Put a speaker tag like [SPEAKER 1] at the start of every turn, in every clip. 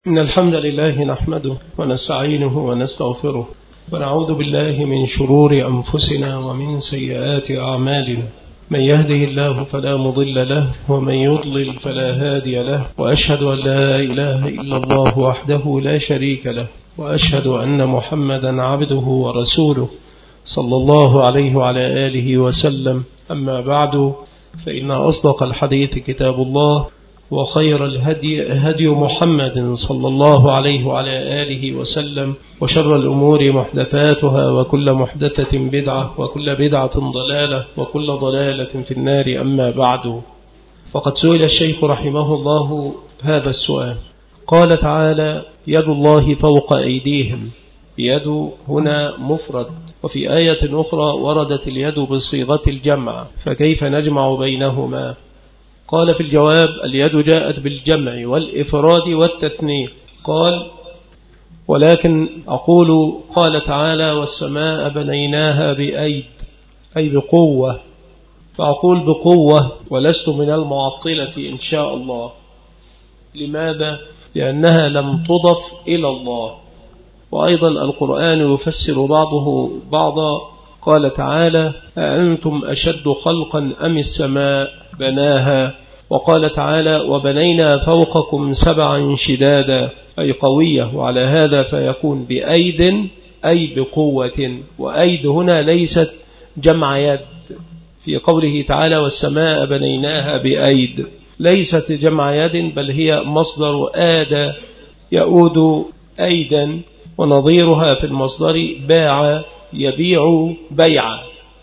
[SPEAKER 1] إن الحمد لله نحمده ونستعينه ونستغفره ونعوذ بالله من شرور أنفسنا ومن سيئات أعمالنا. من يهده الله فلا مضل له ومن يضلل فلا هادي له، وأشهد أن لا إله إلا الله وحده لا شريك له، وأشهد أن محمدا عبده ورسوله صلى الله عليه وعلى آله وسلم. أما بعد، فإن أصدق الحديث كتاب الله، وخير الهدي هدي محمد صلى الله عليه وعلى آله وسلم، وشر الأمور محدثاتها، وكل محدثة بدعة، وكل بدعة ضلالة، وكل ضلالة في النار. أما بعد، فقد سئل الشيخ رحمه الله هذا السؤال. قال تعالى: يد الله فوق أيديهم. يد هنا مفرد، وفي آية أخرى وردت اليد بصيغة الجمع، فكيف نجمع بينهما؟ قال في الجواب: اليد جاءت بالجمع والإفراد والتثنية. قال: ولكن أقول قال تعالى: والسماء بنيناها بأيد، أي بقوة، فأقول بقوة ولست من المعطلة إن شاء الله. لماذا؟ لأنها لم تضف إلى الله. وأيضا القرآن يفسر بعضه بعضا. قال تعالى: أأنتم أشد خلقا أم السماء بناها؟ وقال تعالى: وبنينا فوقكم سبعا شدادا، أي قوية. وعلى هذا فيكون بأيد أي بقوة. وأيد هنا ليست جمع يد، في قوله تعالى: والسماء بنيناها بأيد، ليست جمع يد، بل هي مصدر آد يؤود أيدا، ونظيرها في المصدر باع يبيع بيعا.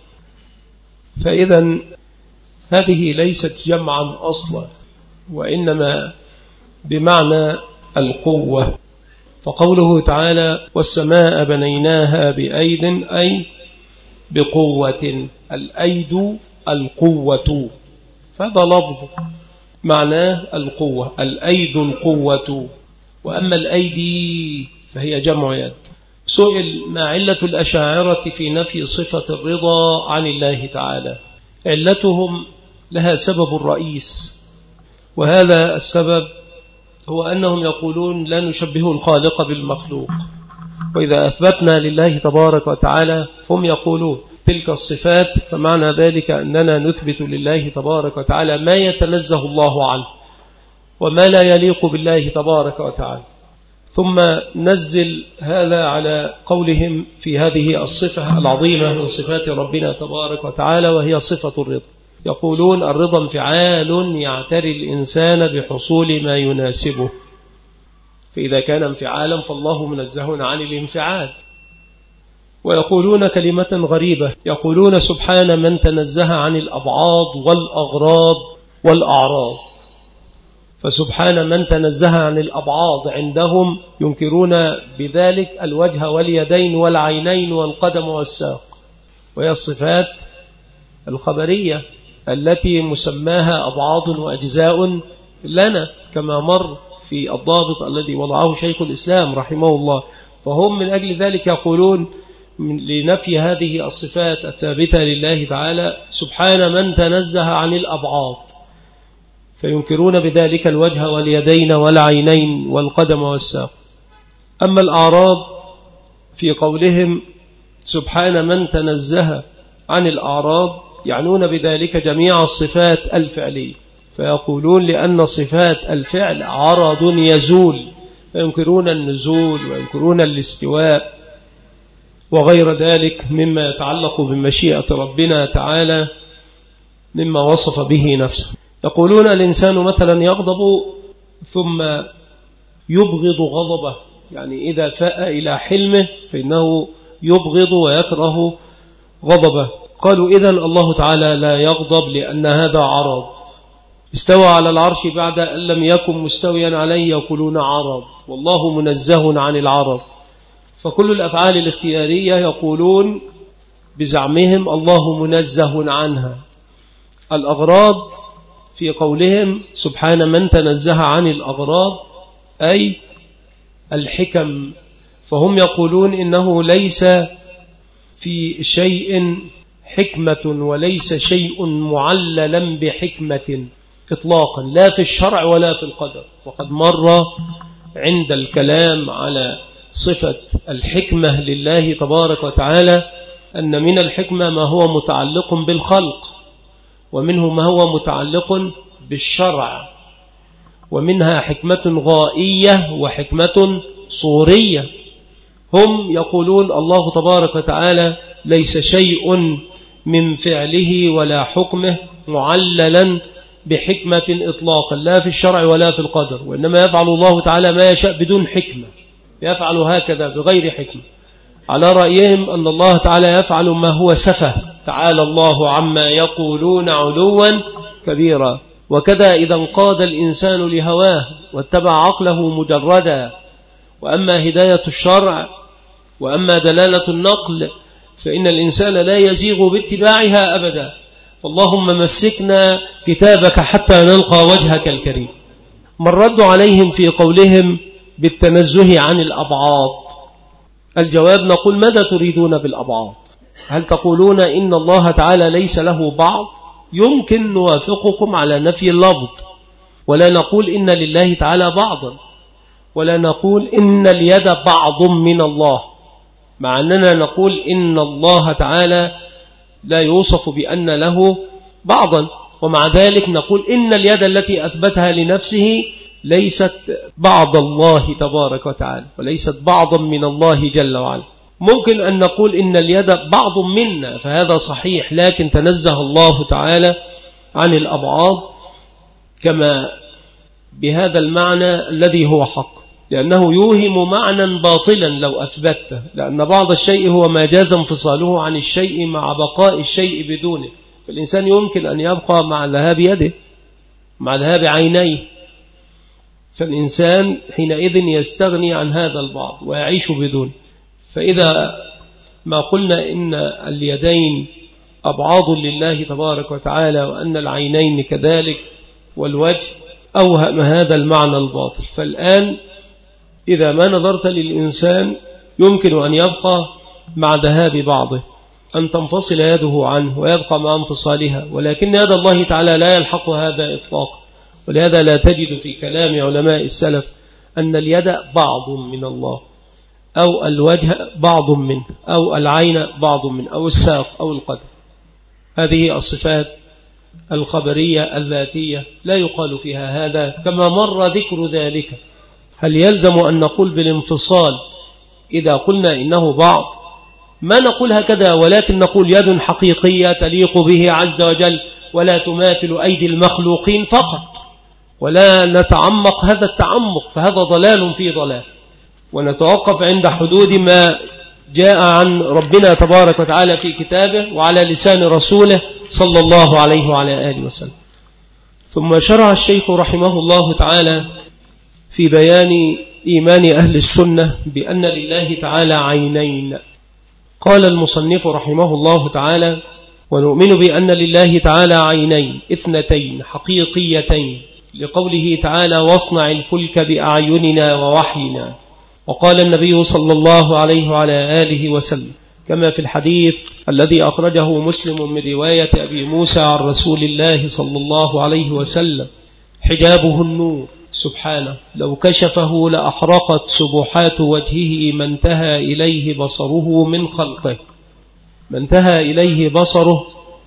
[SPEAKER 1] فإذا هذه ليست جمعا أصلا، وإنما بمعنى القوة. فقوله تعالى: والسماء بنيناها بأيد، أي بقوة. الأيد القوة، فهذا لفظ معناه القوة. الأيد القوة. وأما الأيدي فهي جمع يد. سئل: ما علة الأشاعرة في نفي صفة الرضا عن الله تعالى؟ علتهم لها سبب رئيس، وهذا السبب هو أنهم يقولون لا نشبه الخالق بالمخلوق. وإذا أثبتنا لله تبارك وتعالى، هم يقولون تلك الصفات، فمعنى ذلك أننا نثبت لله تبارك وتعالى ما يتنزه الله عنه وما لا يليق بالله تبارك وتعالى. ثم نزل هذا على قولهم في هذه الصفة العظيمة من صفات ربنا تبارك وتعالى، وهي صفة الرضا. يقولون: الرضا انفعال يعتري الإنسان بحصول ما يناسبه. فإذا كان انفعالا فالله منزه عن الانفعال. ويقولون كلمة غريبة، يقولون: سبحان من تنزه عن الأبعاض والأغراض والأعراض. فسبحان من تنزه عن الأبعاض عندهم ينكرون بذلك الوجه واليدين والعينين والقدم والساق، وهي الصفات الخبرية التي مسماها أبعاض وأجزاء لنا، كما مر في الضابط الذي وضعه شيخ الإسلام رحمه الله. فهم من أجل ذلك يقولون لنفي هذه الصفات الثابتة لله تعالى: سبحان من تنزه عن الأبعاض، فينكرون بذلك الوجه واليدين والعينين والقدم والساق. أما الأعراض في قولهم سبحان من تنزه عن الأعراض، يعنون بذلك جميع الصفات الفعلية، فيقولون لأن صفات الفعل عرض يزول، فينكرون النزول وينكرون الاستواء وغير ذلك مما يتعلق بمشيئة ربنا تعالى مما وصف به نفسه. يقولون الإنسان مثلا يغضب ثم يبغض غضبه، يعني إذا فاء إلى حلمه فإنه يبغض ويكره غضبه. قالوا: إذن الله تعالى لا يغضب لأن هذا عرض. استوى على العرش بعد أن لم يكن مستويا عليه، يقولون عرض، والله منزه عن العرض. فكل الأفعال الاختيارية يقولون بزعمهم الله منزه عنها. الأغراض في قولهم سبحان من تنزه عن الأغراض، أي الحكم. فهم يقولون إنه ليس في شيء حكمة وليس شيء معللا بحكمة إطلاقا، لا في الشرع ولا في القدر. وقد مر عند الكلام على صفة الحكمة لله تبارك وتعالى أن من الحكمة ما هو متعلق بالخلق، ومنه ما هو متعلق بالشرع، ومنها حكمة غائية وحكمة صورية. هم يقولون الله تبارك وتعالى ليس شيء من فعله ولا حكمه معللا بحكمة إطلاقا، لا في الشرع ولا في القدر، وإنما يفعل الله تعالى ما يشاء بدون حكمة، يفعل هكذا بغير حكمة. على رأيهم أن الله تعالى يفعل ما هو سفه، تعالى الله عما يقولون علوا كبيرا. وكذا إذا انقاد الإنسان لهواه واتبع عقله مجردا. وأما هداية الشرع وأما دلالة النقل فإن الإنسان لا يزيغ باتباعها أبدا. فاللهم مسكنا كتابك حتى نلقى وجهك الكريم. ما الرد عليهم في قولهم بالتنزه عن الأبعاد؟ الجواب نقول ماذا تريدون بالأبعاد؟ هل تقولون إن الله تعالى ليس له بعض؟ يمكن نوافقكم على نفي اللفظ، ولا نقول إن لله تعالى بعضا، ولا نقول إن اليد بعض من الله، مع أننا نقول إن الله تعالى لا يوصف بأن له بعضا، ومع ذلك نقول إن اليد التي أثبتها لنفسه ليست بعض الله تبارك وتعالى، وليست بعضا من الله جل وعلا. ممكن أن نقول إن اليد بعض منا، فهذا صحيح، لكن تنزه الله تعالى عن الأبعاد كما بهذا المعنى الذي هو حق، لأنه يوهم معنى باطلا لو أثبته، لأن بعض الشيء هو ما جاز انفصاله عن الشيء مع بقاء الشيء بدونه. فالإنسان يمكن أن يبقى مع ذهاب يده، مع ذهاب عينيه، فالإنسان حينئذ يستغني عن هذا البعض ويعيش بدونه. فإذا ما قلنا إن اليدين أبعاض لله تبارك وتعالى وأن العينين كذلك والوجه، أوهم هذا المعنى الباطل. فالآن إذا ما نظرت للإنسان يمكن أن يبقى مع ذهاب بعضه، أن تنفصل يده عنه ويبقى مع انفصالها، ولكن يد الله تعالى لا يلحق هذا إطلاقا. ولهذا لا تجد في كلام علماء السلف أن اليد بعض من الله، أو الوجه بعض منه، أو العين بعض منه، أو الساق أو القدم. هذه الصفات الخبرية الذاتية لا يقال فيها هذا، كما مر ذكر ذلك. هل يلزم أن نقول بالانفصال إذا قلنا إنه بعض؟ ما نقول هكذا، ولكن نقول يد حقيقية تليق به عز وجل ولا تماثل أيدي المخلوقين فقط، ولا نتعمق هذا التعمق، فهذا ضلال في ضلال. ونتوقف عند حدود ما جاء عن ربنا تبارك وتعالى في كتابه وعلى لسان رسوله صلى الله عليه وعلى آله وسلم. ثم شرع الشيخ رحمه الله تعالى في بيان إيمان أهل السنة بأن لله تعالى عينين. قال المصنف رحمه الله تعالى: ونؤمن بأن لله تعالى عينين اثنتين حقيقيتين، لقوله تعالى: واصنع الفلك بأعيننا ووحينا. وقال النبي صلى الله عليه وعلى آله وسلم كما في الحديث الذي أخرجه مسلم من رواية أبي موسى عن رسول الله صلى الله عليه وسلم: حجابه النور سبحانه، لو كشفه لأحرقت سبحات وجهه ما انتهى إليه بصره من خلقه. ما انتهى إليه بصره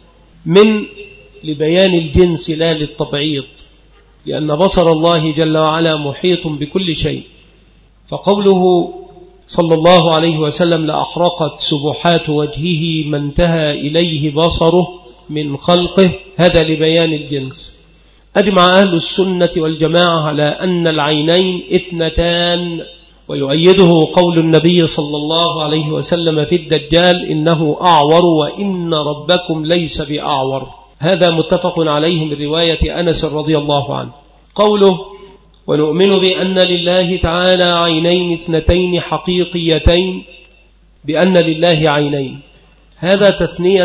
[SPEAKER 1] من لبيان الجنس لا للتبعيض، لأن بصر الله جل وعلا محيط بكل شيء. فقوله صلى الله عليه وسلم: لأحرقت سبحات وجهه ما انتهى إليه بصره من خلقه، هذا لبيان الجنس. أجمع أهل السنة والجماعة على أن العينين اثنتان، ويؤيده قول النبي صلى الله عليه وسلم في الدجال: إنه أعور وإن ربكم ليس بأعور. هذا متفق عليه من رواية أنس رضي الله عنه. قوله: ونؤمن بأن لله تعالى عينين اثنتين حقيقيتين، بأن لله عينين، هذا تثنية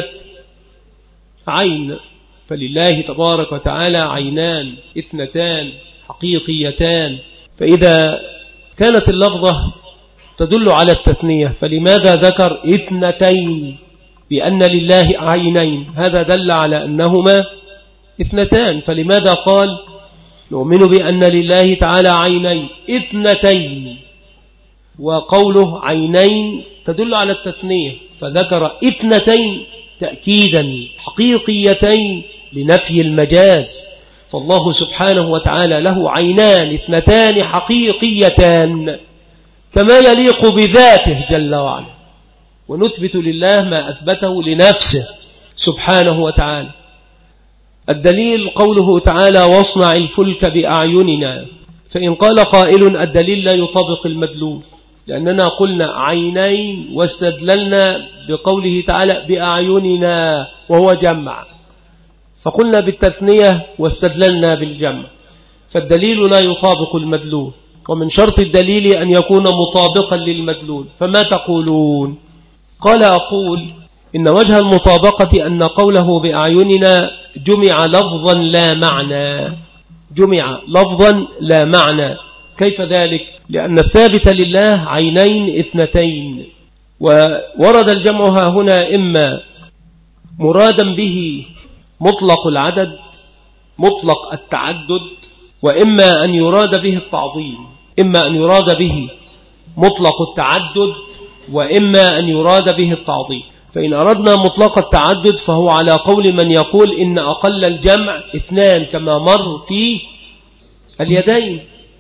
[SPEAKER 1] عين، فلله تبارك وتعالى عينان اثنتان حقيقيتان. فإذا كانت اللفظة تدل على التثنية، فلماذا ذكر اثنتين؟ بأن لله عينين، هذا دل على أنهما اثنتان، فلماذا قال نؤمن بأن لله تعالى عينين اثنتين، وقوله عينين تدل على التثنية، فذكر اثنتين تأكيدا حقيقيتين لنفي المجاز. فالله سبحانه وتعالى له عينان اثنتان حقيقيتان كما يليق بذاته جل وعلا، ونثبت لله ما أثبته لنفسه سبحانه وتعالى. الدليل قوله تعالى واصنع الفلك بأعيننا، فإن قال قائل الدليل لا يطابق المدلول، لأننا قلنا عينين واستدللنا بقوله تعالى بأعيننا وهو جمع، فقلنا بالتثنية واستدللنا بالجمع، فالدليل لا يطابق المدلول، ومن شرط الدليل أن يكون مطابقا للمدلول. فما تقولون؟ قال أقول إن وجه المطابقة أن قوله بأعيننا جمع لفظا لا معنى، جمع لفظا لا معنى. كيف ذلك؟ لأن الثابت لله عينين اثنتين، وورد الجمع هنا إما مرادا به مطلق العدد مطلق التعدد، وإما أن يراد به التعظيم، إما أن يراد به مطلق التعدد وإما أن يراد به التعظيم. فإن أردنا مطلق التعدد فهو على قول من يقول إن أقل الجمع اثنان كما مر في اليدين،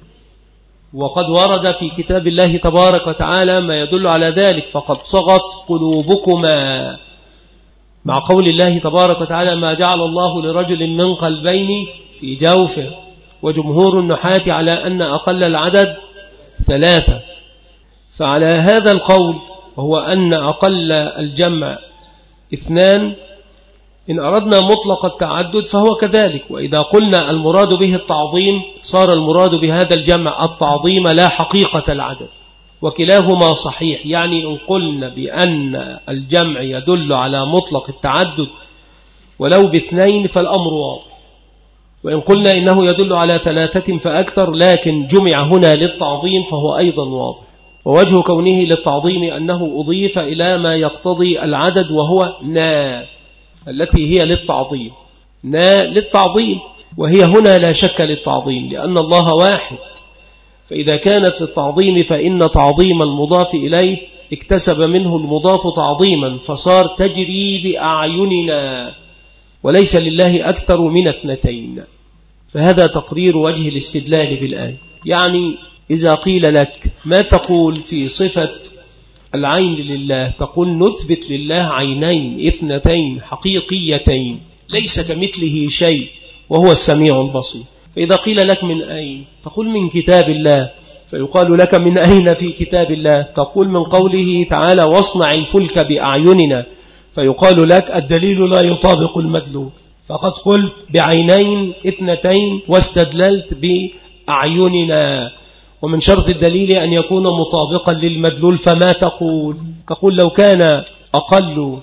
[SPEAKER 1] وقد ورد في كتاب الله تبارك وتعالى ما يدل على ذلك، فقد صغت قلوبكما، مع قول الله تبارك وتعالى ما جعل الله لرجل من قلبين في جوفه، وجمهور النحاة على أن أقل العدد ثلاثة. فعلى هذا القول وهو أن أقل الجمع اثنان، إن أردنا مطلق التعدد فهو كذلك. وإذا قلنا المراد به التعظيم صار المراد بهذا الجمع التعظيم لا حقيقة العدد، وكلاهما صحيح. يعني إن قلنا بأن الجمع يدل على مطلق التعدد ولو باثنين فالأمر واضح، وإن قلنا إنه يدل على ثلاثة فأكثر لكن جمع هنا للتعظيم فهو أيضا واضح. ووجه كونه للتعظيم أنه أضيف إلى ما يقتضي العدد وهو نا، التي هي للتعظيم، نا للتعظيم، وهي هنا لا شك للتعظيم لأن الله واحد. فإذا كانت للتعظيم فإن تعظيم المضاف إليه اكتسب منه المضاف تعظيما فصار تجري بأعيننا، وليس لله أكثر من اثنتين. فهذا تقرير وجه الاستدلال بالآية. يعني إذا قيل لك ما تقول في صفة العين لله، تقول نثبت لله عينين اثنتين حقيقيتين ليس كمثله شيء وهو السميع البصير. فإذا قيل لك من أين، تقول من كتاب الله، فيقال لك من أين في كتاب الله، تقول من قوله تعالى واصنع الفلك بأعيننا، فيقال لك الدليل لا يطابق المدلول، فقد قلت بعينين اثنتين واستدللت بأعيننا. ومن شرط الدليل أن يكون مطابقا للمدلول. فما تقول؟ تقول لو كان أقل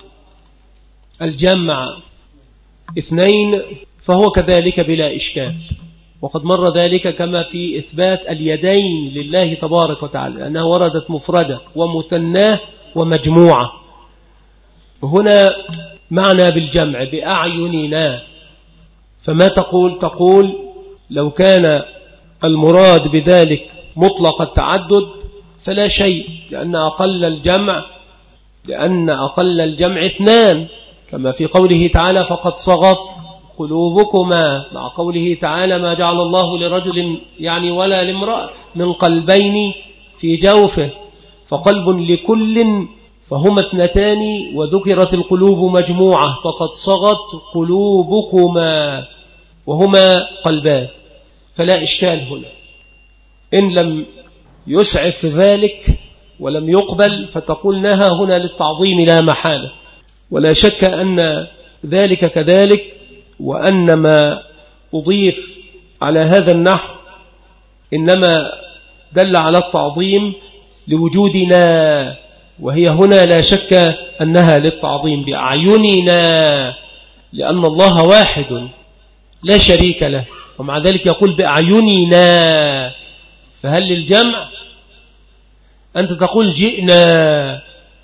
[SPEAKER 1] الجمع اثنين فهو كذلك بلا إشكال، وقد مر ذلك كما في إثبات اليدين لله تبارك وتعالى لأنها وردت مفردة ومثناه ومجموعة. هنا معنى بالجمع بأعيننا. فما تقول؟ تقول لو كان المراد بذلك مطلق التعدد فلا شيء، لأن أقل الجمع اثنان، كما في قوله تعالى فقد صغت قلوبكما، مع قوله تعالى ما جعل الله لرجل يعني ولا لامرأة من قلبين في جوفه، فقلب لكل فهما اثنتان وذكرت القلوب مجموعة، فقد صغت قلوبكما وهما قلبان. فلا إشكال هنا إن لم يسعف ذلك ولم يقبل، فتقول نهى هنا للتعظيم لا محالة. ولا شك أن ذلك كذلك، وأن ما أضيف على هذا النحو إنما دل على التعظيم لوجودنا، وهي هنا لا شك أنها للتعظيم بأعيننا، لأن الله واحد لا شريك له، ومع ذلك يقول بأعيننا. فهل للجمع؟ أنت تقول جئنا،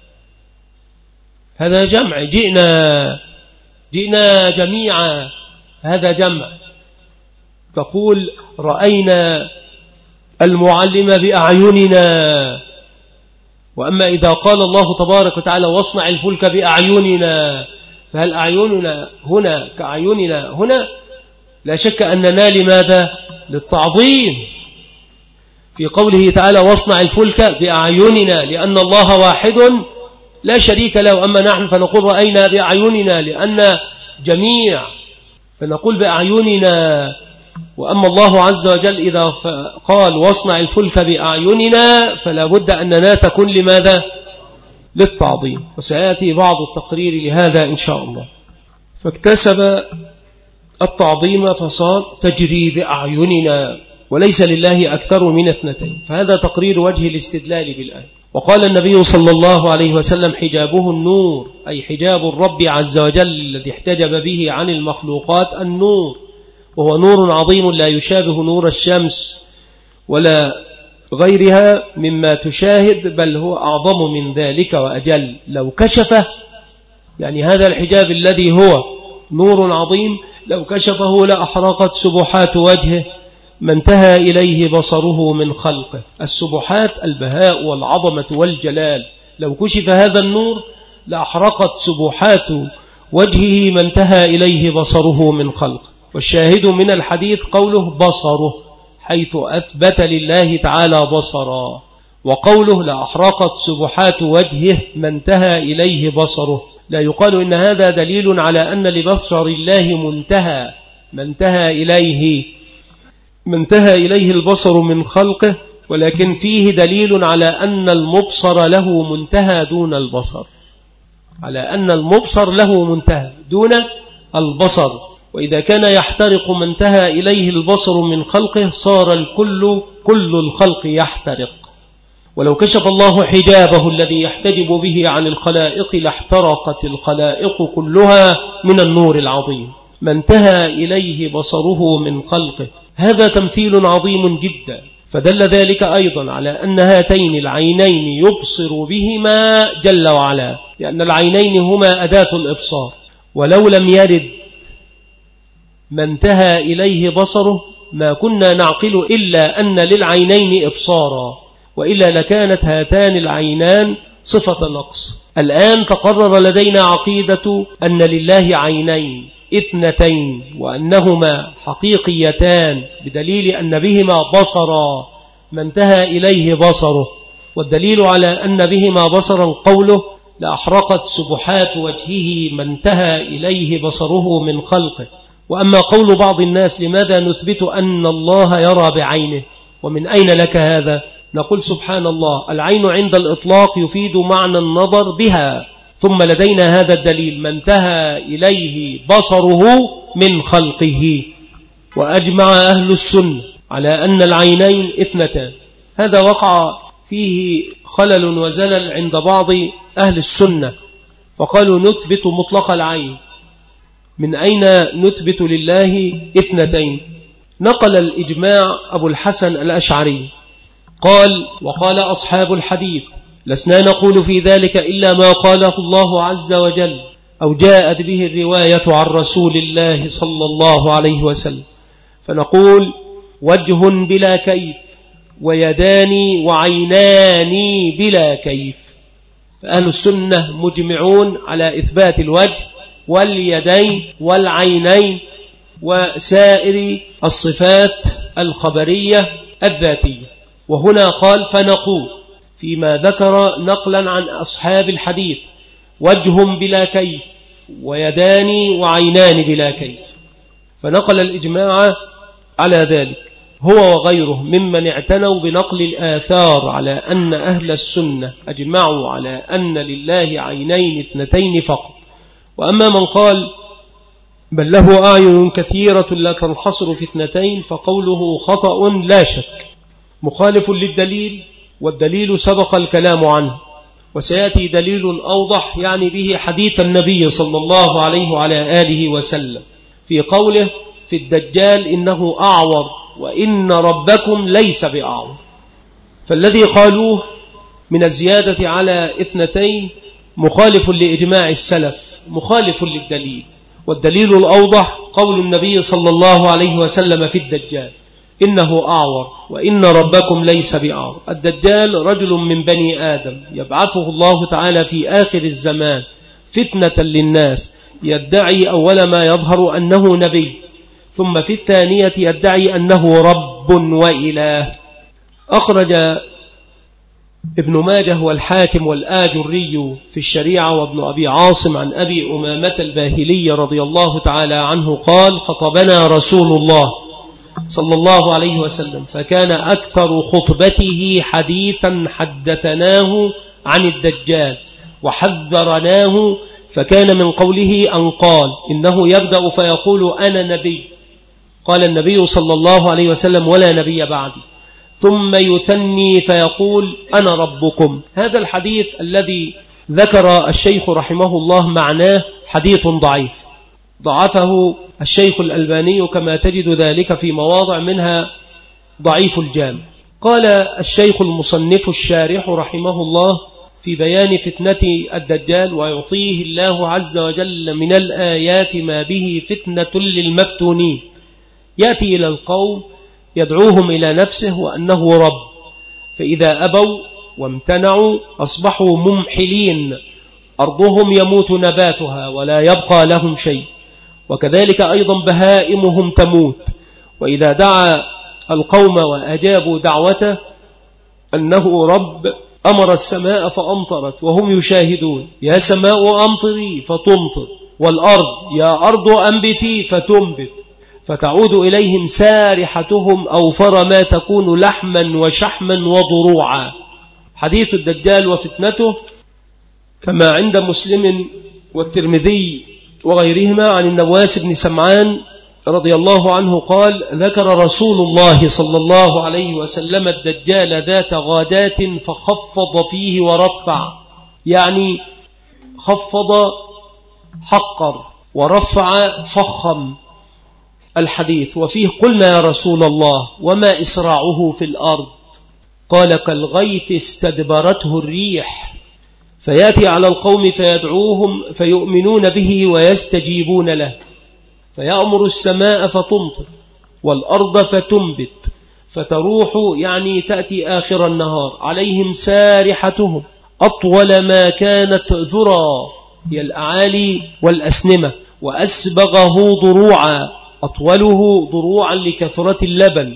[SPEAKER 1] هذا جمع، جئنا جميعا، هذا جمع. تقول رأينا المعلم بأعيننا. وأما إذا قال الله تبارك وتعالى واصنع الفلك بأعيننا، فهل أعيننا هنا كأعيننا هنا؟ لا شك أننا لماذا؟ للتعظيم. في قوله تعالى واصنع الفلك بأعيننا لأن الله واحد لا شريك له. أما نحن فنقول رأينا بأعيننا لأن جميع، فنقول بأعيننا. وأما الله عز وجل إذا قال واصنع الفلك بأعيننا فلا بد أننا تكون لماذا؟ للتعظيم. وسيأتي بعض التقرير لهذا إن شاء الله. فاكتسب التعظيم فصار تجري بأعيننا، وليس لله أكثر من اثنتين. فهذا تقرير وجه الاستدلال بالآية. وقال النبي صلى الله عليه وسلم حجابه النور، أي حجاب الرب عز وجل الذي احتجب به عن المخلوقات النور، وهو نور عظيم لا يشابه نور الشمس ولا غيرها مما تشاهد، بل هو أعظم من ذلك وأجل. لو كشفه، يعني هذا الحجاب الذي هو نور عظيم، لو كشفه لأحرقت سبحات وجهه ما انتهى إليه بصره من خلقه. السبحات البهاء والعظمة والجلال، لو كشف هذا النور لأحرقت سبحات وجهه ما انتهى إليه بصره من خلقه. والشاهد من الحديث قوله بصره، حيث أثبت لله تعالى بصرا، وقوله لأحرقت سبحات وجهه ما انتهى إليه بصره. لا يقال إن هذا دليل على أن لبصر الله منتهى، ما انتهى إليه البصر من خلقه، ولكن فيه دليل على أن المبصر له منتهى دون البصر، على أن المبصر له منتهى دون البصر. وإذا كان يحترق ما انتهى إليه البصر من خلقه صار كل الخلق يحترق. ولو كشف الله حجابه الذي يحتجب به عن الخلائق لاحترقت الخلائق كلها من النور العظيم ما انتهى إليه بصره من خلقه. هذا تمثيل عظيم جدا. فدل ذلك أيضا على أن هاتين العينين يبصر بهما جل وعلا، لأن العينين هما أداة الإبصار. ولو لم يرد ما انتهى إليه بصره ما كنا نعقل إلا أن للعينين إبصارا، وإلا لكانت هاتان العينان صفة نقص. الآن تقرر لدينا عقيدة أن لله عينين اثنتين، وأنهما حقيقيتان بدليل أن بهما بصرا ما انتهى إليه بصره. والدليل على أن بهما بصرا قوله لأحرقت سبحات وجهه ما انتهى إليه بصره من خلقه. وأما قول بعض الناس لماذا نثبت أن الله يرى بعينه، ومن أين لك هذا؟ نقول سبحان الله، العين عند الإطلاق يفيد معنى النظر بها، ثم لدينا هذا الدليل ما انتهى إليه بصره من خلقه. وأجمع أهل السنة على أن العينين اثنتان. هذا وقع فيه خلل وزلل عند بعض أهل السنة، فقالوا نثبت مطلق العين. من أين نثبت لله اثنتين؟ نقل الإجماع أبو الحسن الأشعري قال وقال أصحاب الحديث لسنا نقول في ذلك إلا ما قاله الله عز وجل أو جاءت به الرواية عن رسول الله صلى الله عليه وسلم، فنقول وجه بلا كيف ويدان وعينان بلا كيف. فأهل السنة مجمعون على إثبات الوجه واليدين والعينين وسائر الصفات الخبرية الذاتية. وهنا قال فنقول فيما ذكر نقلا عن أصحاب الحديث وجه بلا كيف ويدان وعينان بلا كيف، فنقل الإجماع على ذلك هو وغيره ممن اعتنوا بنقل الآثار على أن أهل السنة أجمعوا على أن لله عينين اثنتين فقط. وأما من قال بل له أعين كثيرة لا تنحصر في اثنتين فقوله خطأ لا شك، مخالف للدليل، والدليل سبق الكلام عنه، وسيأتي دليل أوضح يعني به حديث النبي صلى الله عليه وعلى آله وسلم في قوله في الدجال إنه أعور وإن ربكم ليس بأعور. فالذي قالوه من الزيادة على اثنتين مخالف لإجماع السلف، مخالف للدليل، والدليل الأوضح قول النبي صلى الله عليه وسلم في الدجال: إنه أعور وإن ربكم ليس بأعور. الدجال رجل من بني آدم يبعثه الله تعالى في آخر الزمان فتنة للناس، يدعي أول ما يظهر أنه نبي، ثم في الثانية يدعي أنه رب وإله. أخرج ابن ماجه والحاكم والآجري في الشريعة وابن أبي عاصم عن أبي أمامة الباهلي رضي الله تعالى عنه قال: خطبنا رسول الله صلى الله عليه وسلم، فكان أكثر خطبته حديثا حدثناه عن الدجال وحذرناه، فكان من قوله أن قال: إنه يبدأ فيقول أنا نبي، قال النبي صلى الله عليه وسلم: ولا نبي بعدي، ثم يثني فيقول أنا ربكم. هذا الحديث الذي ذكر الشيخ رحمه الله معناه حديث ضعيف، ضعفه الشيخ الألباني كما تجد ذلك في مواضع منها ضعيف الجامع. قال الشيخ المصنف الشارح رحمه الله في بيان فتنة الدجال: ويعطيه الله عز وجل من الآيات ما به فتنة للمفتونين، يأتي إلى القوم يدعوهم إلى نفسه وأنه رب، فإذا أبوا وامتنعوا أصبحوا ممحلين، أرضهم يموت نباتها ولا يبقى لهم شيء، وكذلك أيضا بهائمهم تموت. وإذا دعا القوم وأجابوا دعوته أنه رب أمر السماء فأمطرت وهم يشاهدون: يا سماء أمطري فتمطر، والأرض يا أرض أنبتي فتنبت، فتعود إليهم سارحتهم أوفر ما تكون لحما وشحما وضروعا. حديث الدجال وفتنته كما عند مسلم والترمذي وغيرهما عن النواس بن سمعان رضي الله عنه قال: ذكر رسول الله صلى الله عليه وسلم الدجال ذات غادات فخفض فيه ورفع، يعني خفض حقر ورفع فخم الحديث. وفيه قلنا يا رسول الله وما إسراعه في الأرض؟ قال: كالغيث استدبرته الريح، فيأتي على القوم فيدعوهم فيؤمنون به ويستجيبون له، فيأمر السماء فتمطر والأرض فتنبت، فتروح يعني تأتي آخر النهار عليهم سارحتهم أطول ما كانت ذرى، هي الأعالي والأسنمة، وأسبغه ضروعا، أطوله ضروعا لكثرة اللبن،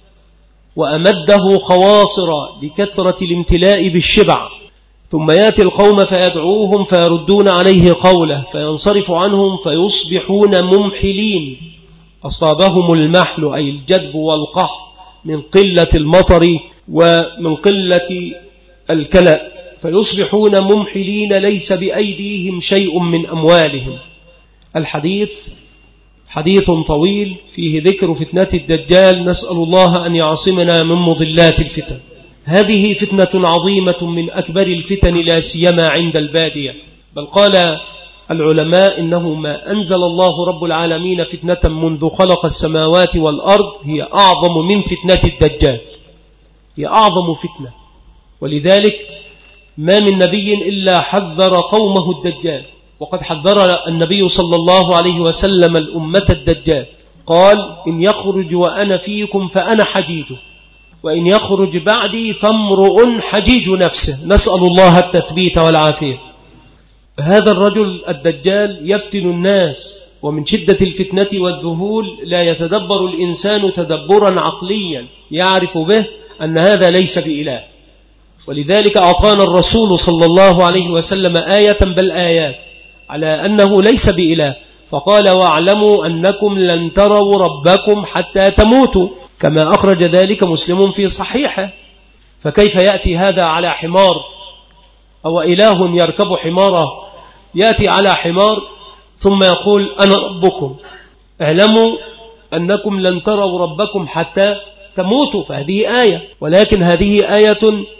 [SPEAKER 1] وأمده خواصر لكثرة الامتلاء بالشبع. ثم يأتي القوم فيدعوهم فيردون عليه قوله، فينصرف عنهم فيصبحون ممحلين، أصابهم المحل أي الجدب والقحط من قلة المطر ومن قلة الكلأ، فيصبحون ممحلين ليس بأيديهم شيء من أموالهم. الحديث حديث طويل فيه ذكر فتنة الدجال، نسأل الله أن يعصمنا من مضلات الفتن. هذه فتنة عظيمة من أكبر الفتن لا سيما عند البادية، بل قال العلماء إنه ما أنزل الله رب العالمين فتنة منذ خلق السماوات والأرض هي أعظم من فتنة الدجال، هي أعظم فتنة. ولذلك ما من نبي إلا حذر قومه الدجال، وقد حذر النبي صلى الله عليه وسلم الأمة الدجال، قال: إن يخرج وأنا فيكم فأنا حجيجه، وإن يخرج بعدي فامرؤ حجيج نفسه، نسأل الله التثبيت والعافية. هذا الرجل الدجال يفتن الناس، ومن شدة الفتنة والذهول لا يتدبر الإنسان تدبرا عقليا يعرف به أن هذا ليس بإله. ولذلك أعطانا الرسول صلى الله عليه وسلم آية بل آيات على أنه ليس بإله، فقال: واعلموا أنكم لن تروا ربكم حتى تموتوا، كما أخرج ذلك مسلم في صحيحه. فكيف يأتي هذا على حمار، أو إله يركب حماره يأتي على حمار ثم يقول أنا ربكم؟ اعلموا أنكم لن تروا ربكم حتى تموتوا، فهذه آية، ولكن هذه آية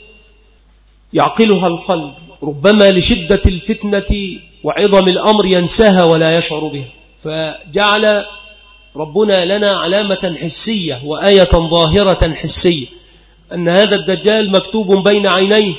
[SPEAKER 1] يعقلها القلب، ربما لشدة الفتنة وعظم الأمر ينساها ولا يشعر بها، فجعل ربنا لنا علامة حسية وآية ظاهرة حسية أن هذا الدجال مكتوب بين عينيه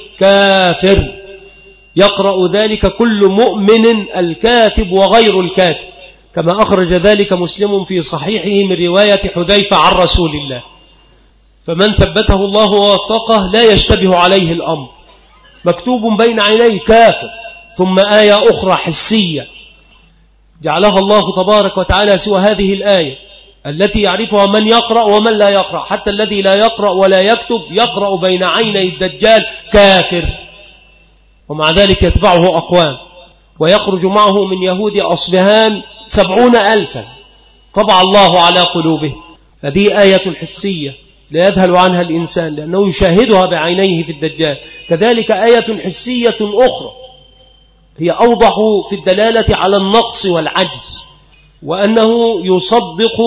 [SPEAKER 1] كافر، يقرأ ذلك كل مؤمن الكاتب وغير الكاتب، كما أخرج ذلك مسلم في صحيحه من رواية حذيفة عن رسول الله. فمن ثبته الله ووفقه لا يشتبه عليه الأمر. مكتوب بين عينيه كافر، ثم آية أخرى حسية جعلها الله تبارك وتعالى سوى هذه الآية التي يعرفها من يقرأ ومن لا يقرأ، حتى الذي لا يقرأ ولا يكتب يقرأ بين عيني الدجال كافر، ومع ذلك يتبعه أقوام، ويخرج معه من يهود أصبهان 70,000 طبع الله على قلوبه. هذه آية حسية لا يذهل عنها الإنسان لأنه يشاهدها بعينيه في الدجال. كذلك آية حسية أخرى هي أوضح في الدلالة على النقص والعجز، وأنه يصدق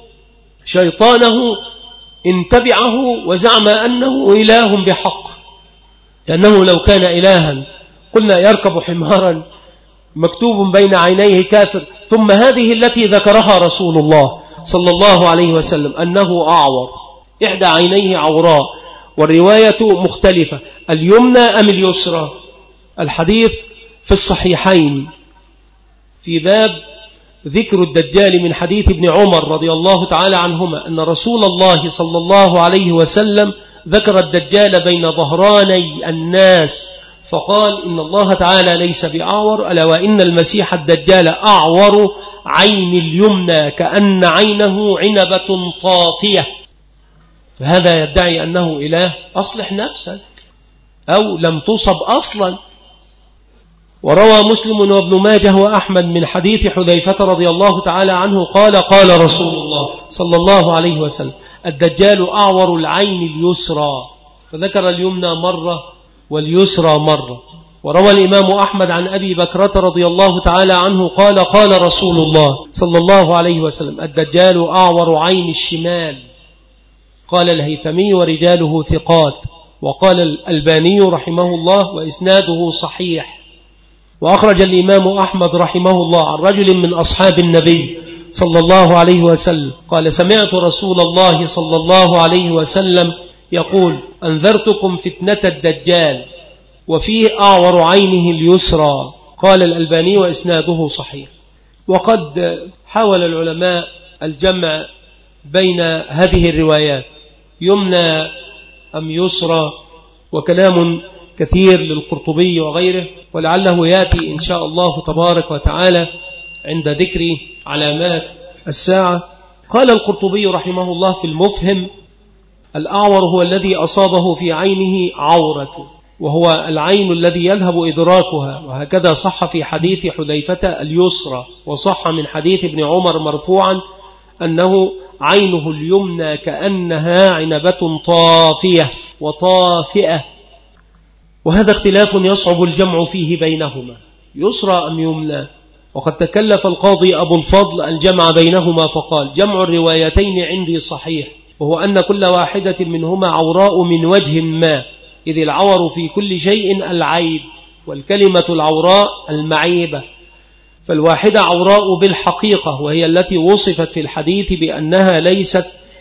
[SPEAKER 1] شيطانه إن تبعه وزعم أنه إله بحق، لأنه لو كان إلها قلنا يركب حمارا مكتوب بين عينيه كافر. ثم هذه التي ذكرها رسول الله صلى الله عليه وسلم أنه أعور، إحدى عينيه عوراء، والرواية مختلفة، اليمنى أم اليسرى؟ الحديث في الصحيحين في باب ذكر الدجال من حديث ابن عمر رضي الله تعالى عنهما أن رسول الله صلى الله عليه وسلم ذكر الدجال بين ظهراني الناس فقال إن الله تعالى ليس بأعور، ألا وإن المسيح الدجال أعور عين اليمنى كأن عينه عنبة طافية. فهذا يدعي أنه إله. أصلح نفسك أو لم تصب أصلا. وروى مسلم وابن ماجه وأحمد من حديث حذيفة رضي الله تعالى عنه قال قال رسول الله صلى الله عليه وسلم الدجال أعور العين اليسرى، فذكر اليمنى مرة واليسرى مرة. وروى الإمام أحمد عن أبي بكرة رضي الله تعالى عنه قال قال رسول الله صلى الله عليه وسلم الدجال أعور عين الشمال. قال الهيثمي ورجاله ثقات، وقال الألباني رحمه الله وإسناده صحيح. وأخرج الإمام أحمد رحمه الله عن رجل من أصحاب النبي صلى الله عليه وسلم قال سمعت رسول الله صلى الله عليه وسلم يقول أنذرتكم فتنة الدجال وفيه أعور عينه اليسرى. قال الألباني وإسناده صحيح. وقد حاول العلماء الجمع بين هذه الروايات يمنى أم يسرى، وكلام كثير للقرطبي وغيره، ولعله يأتي إن شاء الله تبارك وتعالى عند ذكر علامات الساعة. قال القرطبي رحمه الله في المفهم الأعور هو الذي أصابه في عينه عورة، وهو العين الذي يذهب إدراكها، وهكذا صح في حديث حذيفة اليسرى، وصح من حديث ابن عمر مرفوعا أنه عينه اليمنى كأنها عنبة طافية وطافئة. وهذا اختلاف يصعب الجمع فيه بينهما يسرى أم يمنى. وقد تكلف القاضي أبو الفضل الجمع بينهما فقال جمع الروايتين عندي صحيح، وهو أن كل واحدة منهما عوراء من وجه ما، إذ العور في كل شيء العيب، والكلمة العوراء المعيبة، فالواحدة عوراء بالحقيقة، وهي التي وصفت في الحديث بأنها ليست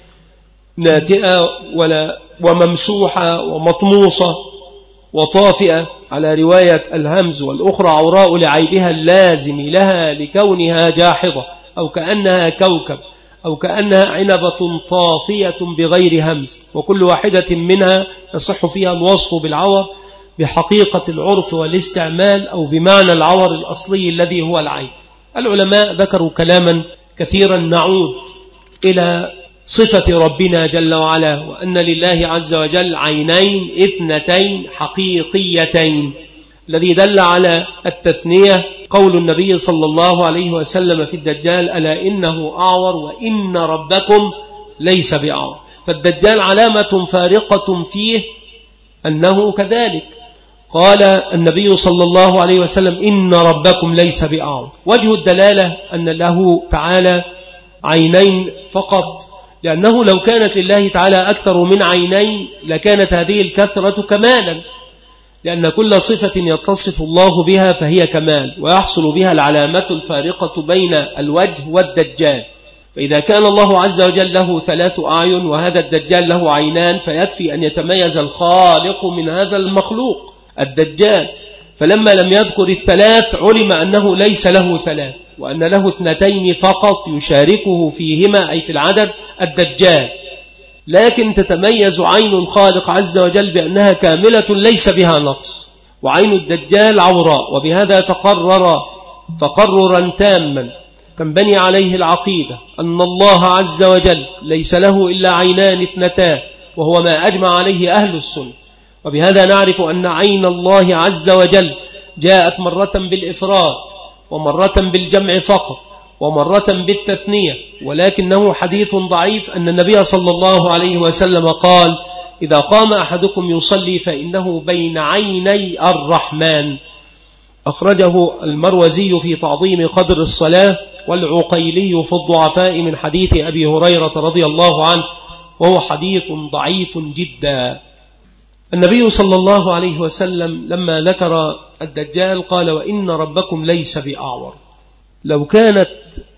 [SPEAKER 1] ناتئة ولا وممسوحة ومطموسة وطافئة على رواية الهمز، والأخرى عوراء لعيبها اللازم لها لكونها جاحظة، أو كأنها كوكب، أو كأنها عنبة طافية بغير همز. وكل واحدة منها يصح فيها الوصف بالعور بحقيقة العرف والاستعمال، أو بمعنى العور الأصلي الذي هو العين. العلماء ذكروا كلاما كثيرا نعود إلى صفة ربنا جل وعلا، وأن لله عز وجل عينين اثنتين حقيقيتين. الذي دل على التثنية قول النبي صلى الله عليه وسلم في الدجال ألا إنه أعور وإن ربكم ليس بأعور. فالدجال علامة فارقة فيه أنه كذلك. قال النبي صلى الله عليه وسلم إن ربكم ليس بأعور. وجه الدلالة أن له تعالى عينين فقط، لأنه لو كانت لله تعالى أكثر من عينين لكانت هذه الكثرة كمالا، لأن كل صفة يتصف الله بها فهي كمال، ويحصل بها العلامة الفارقة بين الوجه والدجال. فإذا كان الله عز وجل له 3 أعين وهذا الدجال له عينان، فيكفي أن يتميز الخالق من هذا المخلوق الدجال. فلما لم يذكر 3 علم أنه ليس له 3، وأن له 2 فقط يشاركه فيهما أي في العدد الدجال، لكن تتميز عين الخالق عز وجل بأنها كاملة ليس بها نقص، وعين الدجال عوراء، وبهذا تقررا تاما تنبني عليه العقيدة أن الله عز وجل ليس له إلا عينان 2، وهو ما أجمع عليه أهل السنة. وبهذا نعرف أن عين الله عز وجل جاءت مرة بالإفراد ومرة بالجمع فقط ومرة بالتثنية، ولكنه حديث ضعيف أن النبي صلى الله عليه وسلم قال: إذا قام أحدكم يصلي فإنه بين عيني الرحمن. أخرجه المروزي في تعظيم قدر الصلاة، والعقيلي في الضعفاء من حديث أبي هريرة رضي الله عنه، وهو حديث ضعيف جدا. النبي صلى الله عليه وسلم لما ذكر الدجال قال: وإن ربكم ليس بأعور. لو كانت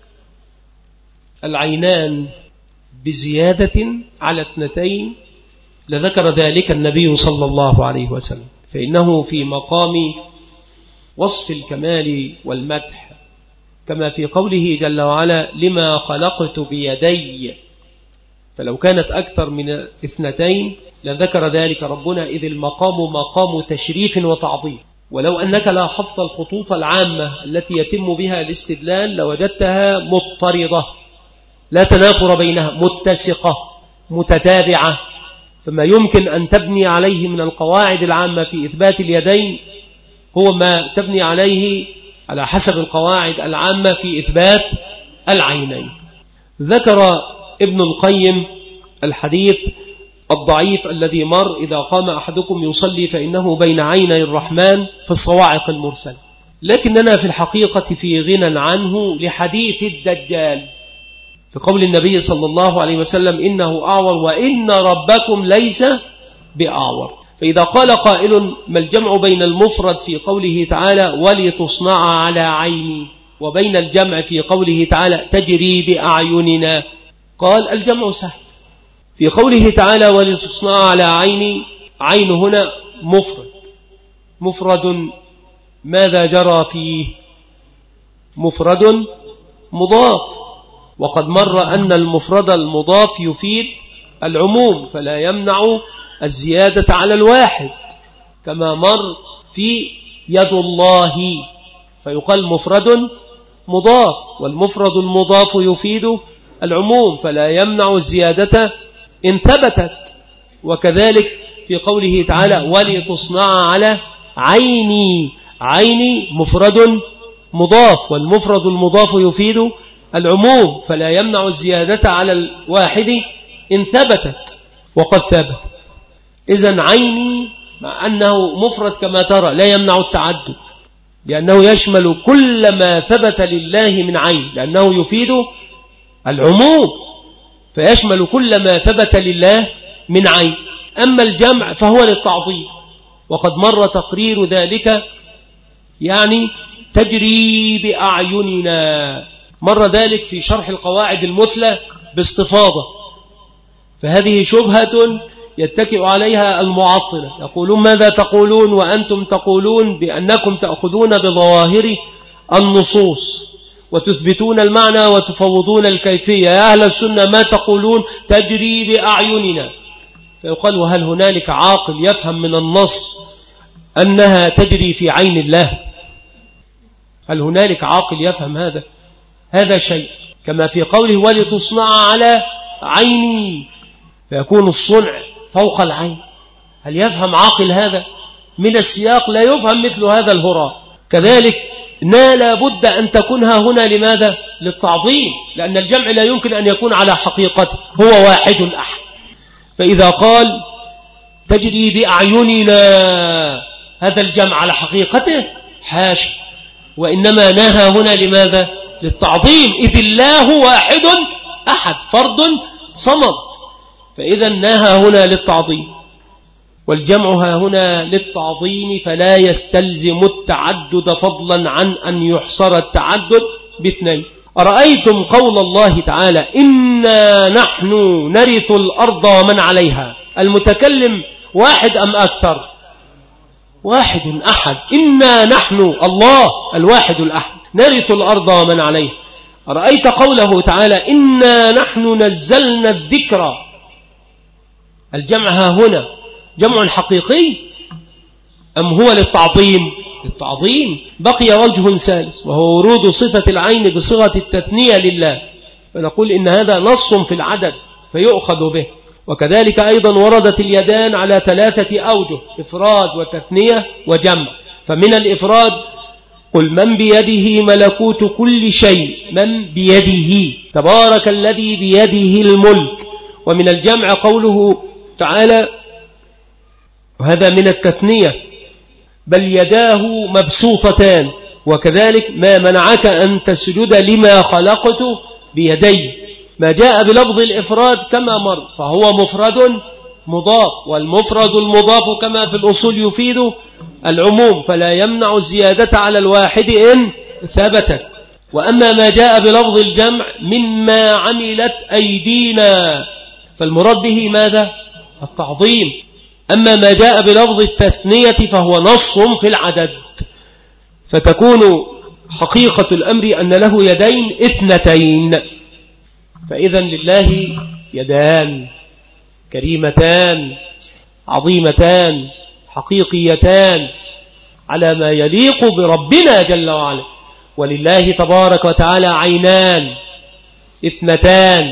[SPEAKER 1] العينان بزيادة على 2 لذكر ذلك النبي صلى الله عليه وسلم، فإنه في مقام وصف الكمال والمدح، كما في قوله جل وعلا: لما خلقت بيدي. فلو كانت أكثر من 2 لذكر ذلك ربنا، إذ المقام مقام تشريف وتعظيم. ولو أنك لاحظت الخطوط العامة التي يتم بها الاستدلال لوجدتها مضطردة لا تنافر بينها، متسقة متتابعة، فما يمكن أن تبني عليه من القواعد العامة في إثبات اليدين هو ما تبني عليه على حسب القواعد العامة في إثبات العينين. ذكر ابن القيم الحديث الضعيف الذي مر: إذا قام أحدكم يصلي فإنه بين عيني الرحمن في الصواعق المرسل، لكننا في الحقيقة في غنى عنه لحديث الدجال، في قول النبي صلى الله عليه وسلم: إنه أعور وإن ربكم ليس بأعور. فإذا قال قائل: ما الجمع بين المفرد في قوله تعالى ولتصنع على عيني وبين الجمع في قوله تعالى تجري بأعيننا؟ قال: الجمع سهل. في قوله تعالى ولتصنع على عيني، عين هنا مفرد ماذا جرى فيه؟ مفرد مضاف، وقد مر أن المفرد المضاف يفيد العموم فلا يمنع الزيادة على الواحد، كما مر في يد الله، فيقال مفرد مضاف، والمفرد المضاف يفيد العموم فلا يمنع الزيادة إن ثبتت. وكذلك في قوله تعالى ولتصنع على عيني، عيني مفرد مضاف، والمفرد المضاف يفيد العموم فلا يمنع الزيادة على الواحد إن ثبتت، وقد ثبت. إذن عيني مع أنه مفرد كما ترى لا يمنع التعدد، لأنه يشمل كل ما ثبت لله من عين، لأنه يفيد العموم فيشمل كل ما ثبت لله من عين. أما الجمع فهو للتعظيم، وقد مر تقرير ذلك، يعني تجري بأعيننا، مر ذلك في شرح القواعد المثلى باستفاضة. فهذه شبهة يتكئ عليها المعطلة، يقولون ماذا تقولون وأنتم تقولون بأنكم تأخذون بظواهر النصوص وتثبتون المعنى وتفوضون الكيفية، يا أهل السنة ما تقولون تجري بأعيننا؟ فيقال: وهل هنالك عاقل يفهم من النص أنها تجري في عين الله؟ هل هنالك عاقل يفهم هذا؟ هذا شيء. كما في قوله ولتصنع على عيني، فيكون الصنع فوق العين. هل يفهم عاقل هذا؟ من السياق لا يفهم مثل هذا الهراء. كذلك لا بد أن تكونها هنا لماذا؟ للتعظيم، لأن الجمع لا يمكن أن يكون على حقيقته، هو واحد أحد. فإذا قال تجري بأعيننا هذا الجمع على حقيقته حاشا، وإنما نهى هنا لماذا؟ للتعظيم، إذ الله واحد أحد فرد صمد، فإذا نهى هنا للتعظيم، والجمع هنا للتعظيم فلا يستلزم التعدد فضلا عن أن يحصر التعدد باثنين. أرأيتم قول الله تعالى إنا نحن نرث الأرض ومن عليها، المتكلم واحد أم أكثر؟ واحد أحد. إنا نحن الله الواحد الأحد، نرث الأرض ومن عليها. أرأيت قوله تعالى إنا نحن نزلنا الذكر، الجمع ها هنا جمع حقيقي أم هو للتعظيم؟ للتعظيم. بقي وجه ثالث وهو ورود صفة العين بصيغة التثنية لله، فنقول إن هذا نص في العدد فيؤخذ به. وكذلك أيضا وردت اليدان على 3 أوجه، إفراد وتثنية وجمع. فمن الإفراد قل من بيده ملكوت كل شيء، من بيده تبارك الذي بيده الملك. ومن الجمع قوله تعالى وهذا من التثنية بل يداه مبسوطتان. وكذلك ما منعك أن تسجد لما خلقت بيدي، ما جاء بلفظ الإفراد كما مر فهو مفرد مضاف، والمفرد المضاف كما في الأصول يفيد العموم فلا يمنع الزيادة على الواحد إن ثبتت. وأما ما جاء بلفظ الجمع مما عملت أيدينا فالمراد به ماذا؟ التعظيم. أما ما جاء بلفظ التثنية فهو نص في العدد، فتكون حقيقة الأمر أن له يدين 2. فإذا لله يدان كريمتان عظيمتان حقيقيتان على ما يليق بربنا جل وعلا. ولله تبارك وتعالى عينان 2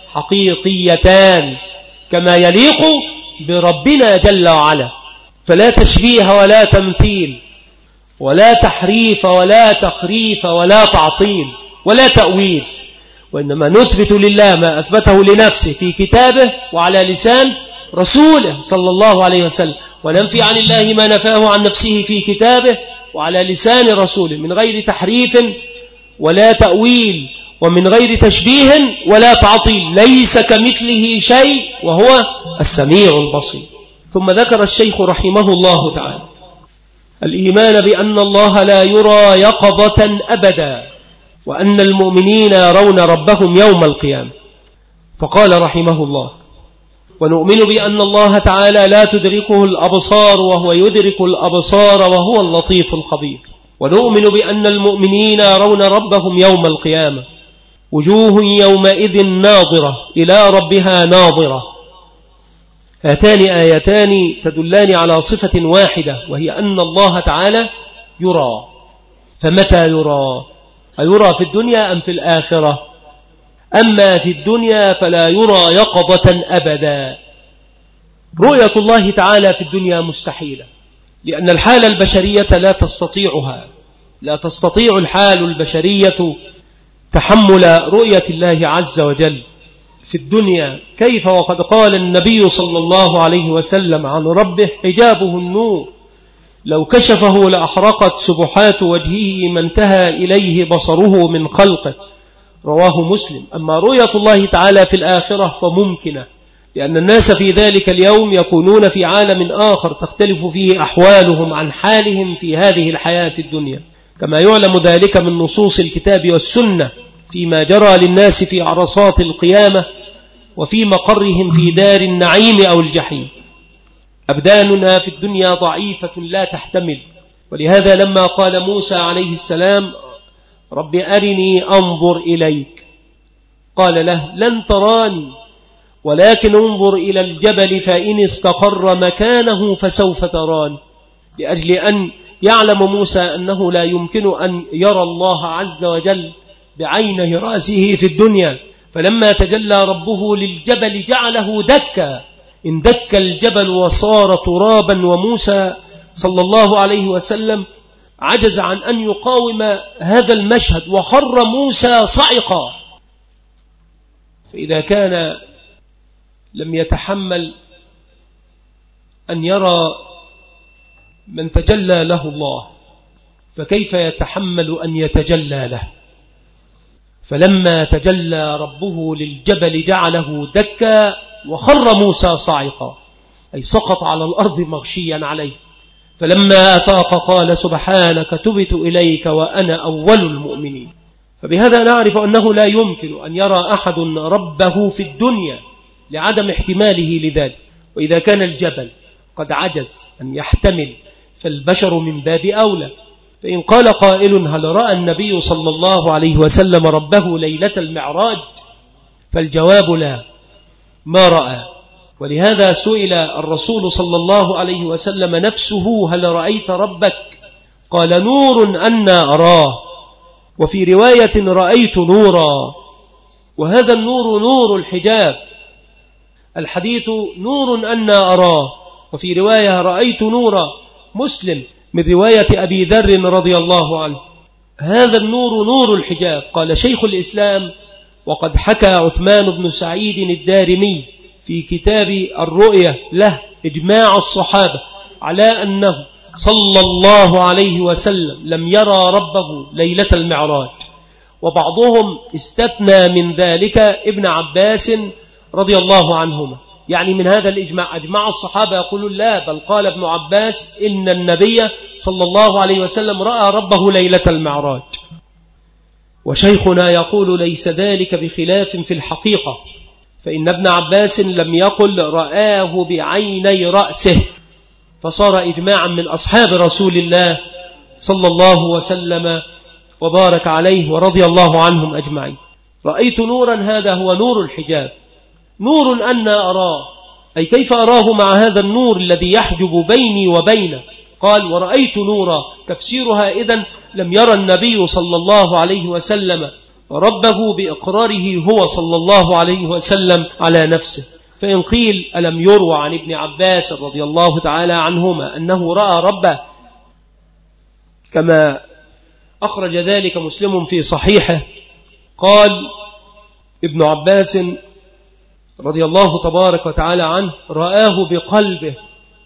[SPEAKER 1] حقيقيتان كما يليق بربنا جل وعلا. فلا تشبيه ولا تمثيل ولا تحريف ولا تخريف ولا تعطيل ولا تأويل، وإنما نثبت لله ما أثبته لنفسه في كتابه وعلى لسان رسوله صلى الله عليه وسلم، وننفي عن الله ما نفاه عن نفسه في كتابه وعلى لسان رسوله من غير تحريف ولا تأويل ومن غير تشبيه ولا تعطيل. ليس كمثله شيء وهو السميع البصير. ثم ذكر الشيخ رحمه الله تعالى الإيمان بأن الله لا يرى يقظة أبدا، وأن المؤمنين يرون ربهم يوم القيامة. فقال رحمه الله ونؤمن بأن الله تعالى لا تدركه الأبصار وهو يدرك الأبصار وهو اللطيف الخبير. ونؤمن بأن المؤمنين يرون ربهم يوم القيامة وجوه يومئذ ناظرة إلى ربها ناظرة. هاتان آيتان تدلان على صفة واحدة وهي أن الله تعالى يرى. فمتى يرى؟ أيرى في الدنيا أم في الآخرة؟ أما في الدنيا فلا يرى يقظة أبدا. رؤية الله تعالى في الدنيا مستحيلة، لأن الحالة البشرية لا تستطيعها، لا تستطيع الحال البشرية تحمل رؤية الله عز وجل في الدنيا. كيف وقد قال النبي صلى الله عليه وسلم عن ربه حجابه النور لو كشفه لأحرقت سبحات وجهه ما انتهى إليه بصره من خلقه، رواه مسلم. أما رؤية الله تعالى في الآخرة فممكنة، لأن الناس في ذلك اليوم يكونون في عالم آخر تختلف فيه أحوالهم عن حالهم في هذه الحياة الدنيا، كما يعلم ذلك من نصوص الكتاب والسنة فيما جرى للناس في عرصات القيامة وفي مقرهم في دار النعيم أو الجحيم. أبداننا في الدنيا ضعيفة لا تحتمل، ولهذا لما قال موسى عليه السلام رب أرني أنظر إليك قال له لن تراني ولكن انظر إلى الجبل فإن استقر مكانه فسوف تراني، لأجل أن يعلم موسى أنه لا يمكن أن يرى الله عز وجل بعينه رأسه في الدنيا. فلما تجلى ربه للجبل جعله دكا، إن دك الجبل وصار ترابا، وموسى صلى الله عليه وسلم عجز عن أن يقاوم هذا المشهد وخر موسى صعقا. فإذا كان لم يتحمل أن يرى من تجلى له الله فكيف يتحمل أن يتجلى له؟ فلما تجلى ربه للجبل جعله دكا وخر موسى صاعقا، أي سقط على الأرض مغشيا عليه. فلما أفاق قال سبحانك تبت إليك وأنا أول المؤمنين. فبهذا نعرف أنه لا يمكن أن يرى أحد ربه في الدنيا لعدم احتماله لذلك. وإذا كان الجبل قد عجز أن يحتمل فالبشر من باب أولى. فإن قال قائل هل رأى النبي صلى الله عليه وسلم ربه ليلة المعراج؟ فالجواب لا، ما رأى. ولهذا سئل الرسول صلى الله عليه وسلم نفسه هل رأيت ربك؟ قال نور أنا أراه، وفي رواية رأيت نورا، وهذا النور نور الحجاب. الحديث نور أنا أراه، وفي رواية رأيت نورا. مسلم من رواية أبي ذر رضي الله عنه هذا النور نور الحجاب. قال شيخ الإسلام وقد حكى عثمان بن سعيد الدارمي في كتاب الرؤية له إجماع الصحابة على أنه صلى الله عليه وسلم لم يرى ربه ليلة المعراج، وبعضهم استثنى من ذلك ابن عباس رضي الله عنهما. يعني من هذا الإجماع أجمع الصحابة يقولون لا، بل قال ابن عباس إن النبي صلى الله عليه وسلم رأى ربه ليلة المعراج. وشيخنا يقول ليس ذلك بخلاف في الحقيقة، فإن ابن عباس لم يقل رآه بعيني رأسه، فصار إجماعا من أصحاب رسول الله صلى الله وسلم وبارك عليه ورضي الله عنهم أجمعين. رأيت نورا، هذا هو نور الحجاب. نور أنا أراه، أي كيف أراه مع هذا النور الذي يحجب بيني وبينه؟ قال ورأيت نورا، تفسيرها إذن لم يرى النبي صلى الله عليه وسلم ربه بإقراره هو صلى الله عليه وسلم على نفسه. فإن قيل ألم يروى عن ابن عباس رضي الله تعالى عنهما أنه رأى ربه كما أخرج ذلك مسلم في صحيحه؟ قال ابن عباس رضي الله تبارك وتعالى عنه رآه بقلبه،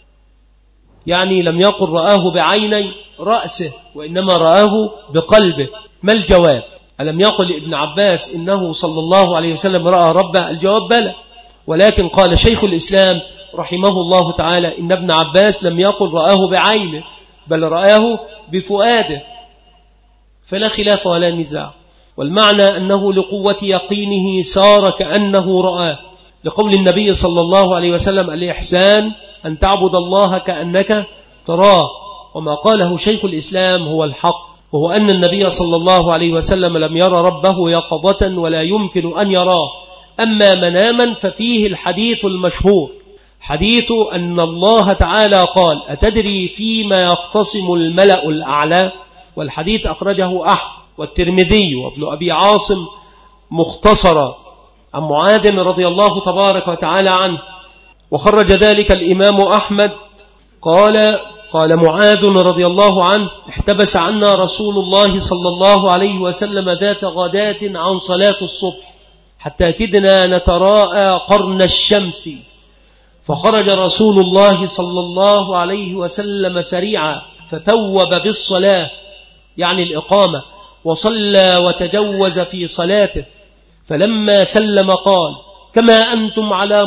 [SPEAKER 1] يعني لم يقل رآه بعيني رأسه وإنما رآه بقلبه. ما الجواب؟ ألم يقل ابن عباس إنه صلى الله عليه وسلم رأى ربه؟ الجواب بلى، ولكن قال شيخ الإسلام رحمه الله تعالى إن ابن عباس لم يقل رآه بعينه بل رآه بفؤاده، فلا خلاف ولا نزاع. والمعنى أنه لقوة يقينه سار كأنه رآه، لقول النبي صلى الله عليه وسلم الإحسان أن تعبد الله كأنك تراه. وما قاله شيخ الإسلام هو الحق، وهو أن النبي صلى الله عليه وسلم لم يرى ربه يقظة ولا يمكن أن يراه. أما مناما ففيه الحديث المشهور، حديث أن الله تعالى قال أتدري فيما يختصم الملأ الأعلى؟ والحديث أخرجه أحمد والترمذي وابن أبي عاصم مختصرا عن معاذ رضي الله تبارك وتعالى عنه. وخرج ذلك الإمام أحمد قال معاذ رضي الله عنه احتبس عنا رسول الله صلى الله عليه وسلم ذات غداة عن صلاة الصبح حتى كدنا نتراءى قرن الشمس، فخرج رسول الله صلى الله عليه وسلم سريعا فثوب بالصلاة يعني الإقامة، وصلى وتجوز في صلاته، فلما سلم قال كما أنتم على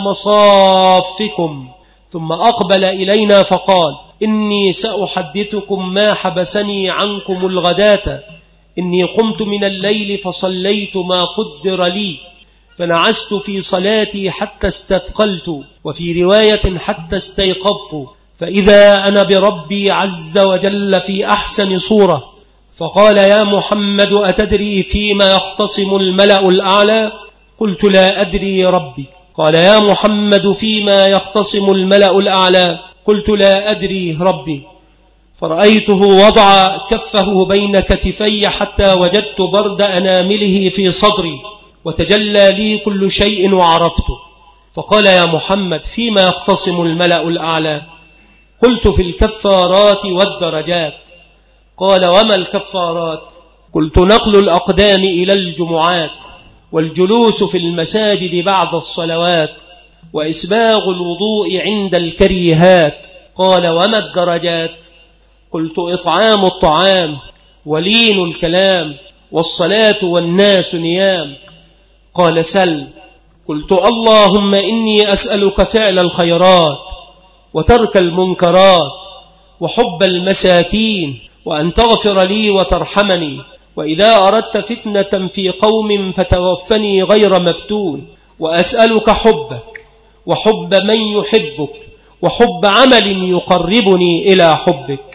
[SPEAKER 1] مصافكم، ثم أقبل إلينا فقال إني سأحدثكم ما حبسني عنكم الغداة، إني قمت من الليل فصليت ما قدر لي، فنعست في صلاتي حتى استثقلت، وفي رواية حتى استيقظت، فإذا أنا بربي عز وجل في أحسن صورة، فقال يا محمد أتدري فيما يختصم الملأ الأعلى؟ قلت لا أدري ربي. قال يا محمد فيما يختصم الملأ الأعلى؟ قلت لا أدري ربي. فرأيته وضع كفه بين كتفي حتى وجدت برد أنامله في صدري، وتجلى لي كل شيء وعرفته. فقال يا محمد فيما يختصم الملأ الأعلى؟ قلت في الكفارات والدرجات. قال وما الكفارات؟ قلت نقل الأقدام إلى الجمعات، والجلوس في المساجد بعد الصلوات، وإسباغ الوضوء عند الكريهات. قال وما الدرجات؟ قلت إطعام الطعام، ولين الكلام، والصلاة والناس نيام. قال سل. قلت اللهم إني أسألك فعل الخيرات وترك المنكرات وحب المساكين، وأن تغفر لي وترحمني، وإذا أردت فتنة في قوم فتوفني غير مفتون، وأسألك حبك وحب من يحبك وحب عمل يقربني إلى حبك،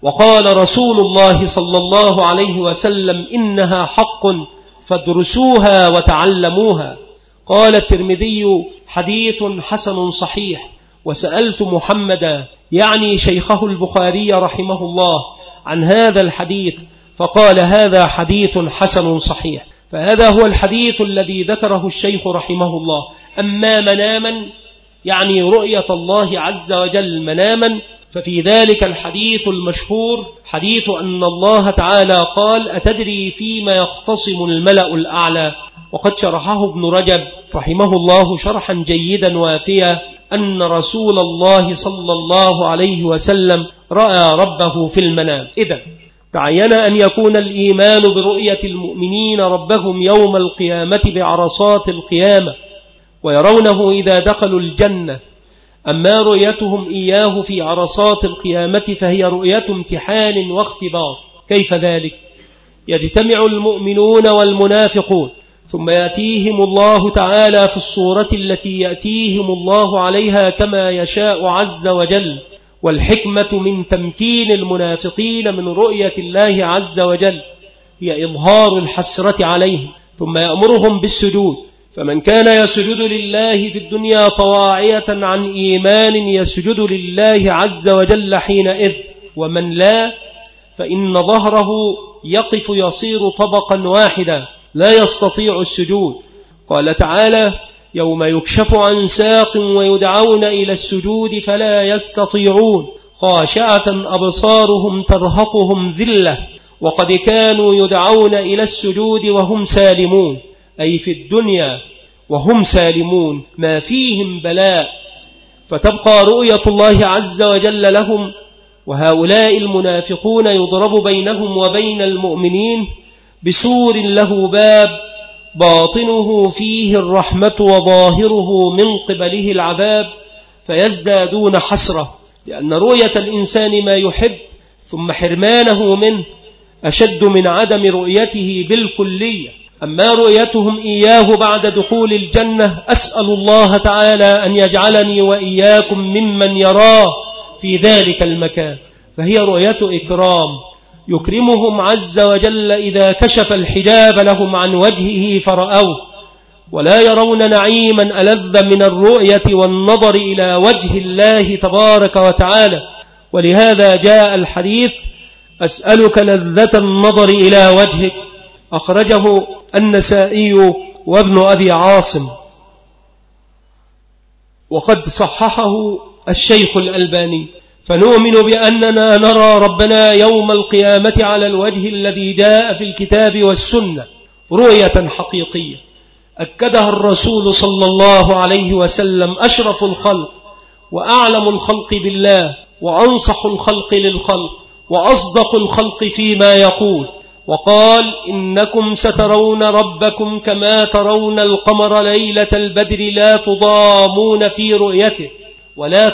[SPEAKER 1] وقال رسول الله صلى الله عليه وسلم إنها حق فادرسوها وتعلموها. قال الترمذي حديث حسن صحيح. وسألت محمدا يعني شيخه البخاري رحمه الله عن هذا الحديث فقال هذا حديث حسن صحيح. فهذا هو الحديث الذي ذكره الشيخ رحمه الله. أما مناما يعني رؤية الله عز وجل مناما، ففي ذلك الحديث المشهور حديث أن الله تعالى قال أتدري فيما يختصم الملأ الأعلى؟ وقد شرحه ابن رجب رحمه الله شرحا جيدا وافيا أن رسول الله صلى الله عليه وسلم رأى ربه في المنام. إذن تعين أن يكون الإيمان برؤية المؤمنين ربهم يوم القيامة بعرصات القيامة ويرونه إذا دخلوا الجنة. أما رؤيتهم إياه في عرصات القيامة فهي رؤية امتحان واختبار. كيف ذلك؟ يجتمع المؤمنون والمنافقون ثم يأتيهم الله تعالى في الصورة التي يأتيهم الله عليها كما يشاء عز وجل. والحكمة من تمكين المنافقين من رؤية الله عز وجل هي إظهار الحسرة عليهم، ثم يأمرهم بالسجود. فمن كان يسجد لله في الدنيا طواعية عن إيمان يسجد لله عز وجل حينئذ، ومن لا فإن ظهره يقف يصير طبقا واحدا لا يستطيع السجود. قال تعالى يوم يكشف عن ساق ويدعون إلى السجود فلا يستطيعون خاشعة أبصارهم ترهقهم ذلة وقد كانوا يدعون إلى السجود وهم سالمون، أي في الدنيا وهم سالمون ما فيهم بلاء. فتبقى رؤية الله عز وجل لهم، وهؤلاء المنافقون يضرب بينهم وبين المؤمنين بسور له باب باطنه فيه الرحمة وظاهره من قبله العذاب، فيزدادون حسرة، لأن رؤية الإنسان ما يحب ثم حرمانه منه أشد من عدم رؤيته بالكلية. أما رؤيتهم إياه بعد دخول الجنة أسأل الله تعالى أن يجعلني وإياكم ممن يراه في ذلك المكان، فهي رؤية إكرام يكرمهم عز وجل إذا كشف الحجاب لهم عن وجهه فرأوه، ولا يرون نعيما ألذ من الرؤية والنظر إلى وجه الله تبارك وتعالى. ولهذا جاء الحديث أسألك لذة النظر إلى وجهك، أخرجه النسائي وابن أبي عاصم، وقد صححه الشيخ الألباني. فنؤمن بأننا نرى ربنا يوم القيامة على الوجه الذي جاء في الكتاب والسنة رؤية حقيقية أكدها الرسول صلى الله عليه وسلم أشرف الخلق وأعلم الخلق بالله وأنصح الخلق للخلق وأصدق الخلق فيما يقول، وقال إنكم سترون ربكم كما ترون القمر ليلة البدر لا تضامون في رؤيته ولا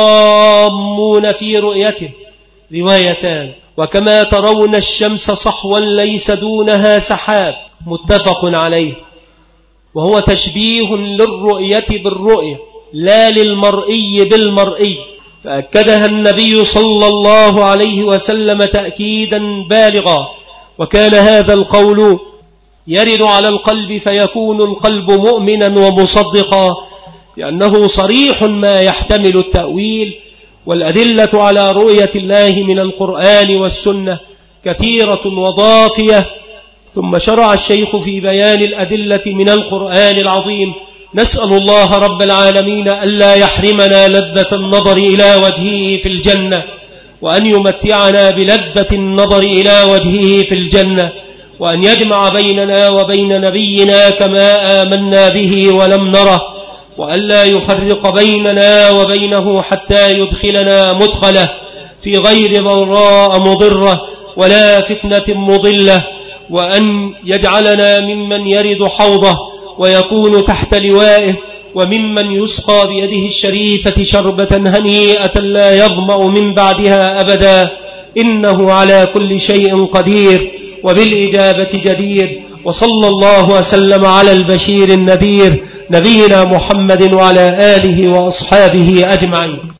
[SPEAKER 1] تضامون في رؤيته، روايتان. وكما ترون الشمس صحوا ليس دونها سحاب، متفق عليه. وهو تشبيه للرؤية بالرؤية لا للمرئي بالمرئي، فأكدها النبي صلى الله عليه وسلم تأكيدا بالغا. وكان هذا القول يرد على القلب فيكون القلب مؤمنا ومصدقا، لأنه صريح ما يحتمل التأويل. والأدلة على رؤية الله من القرآن والسنة كثيرة وضافية. ثم شرع الشيخ في بيان الأدلة من القرآن العظيم. نسأل الله رب العالمين ألا يحرمنا لذة النظر إلى وجهه في الجنة، وأن يمتعنا بلذة النظر إلى وجهه في الجنة، وأن يجمع بيننا وبين نبينا كما آمنا به ولم نره، وألا يفرق بيننا وبينه حتى يدخلنا مدخله في غير ضراء مضرة ولا فتنة مضلة، وأن يجعلنا ممن يرد حوضه ويكون تحت لوائه، وممن يسقى بيده الشريفة شربة هنيئة لا يظمأ من بعدها أبدا، إنه على كل شيء قدير وبالإجابة جدير. وصلى الله وسلم على البشير النذير نبينا محمد وعلى آله وأصحابه أجمعين.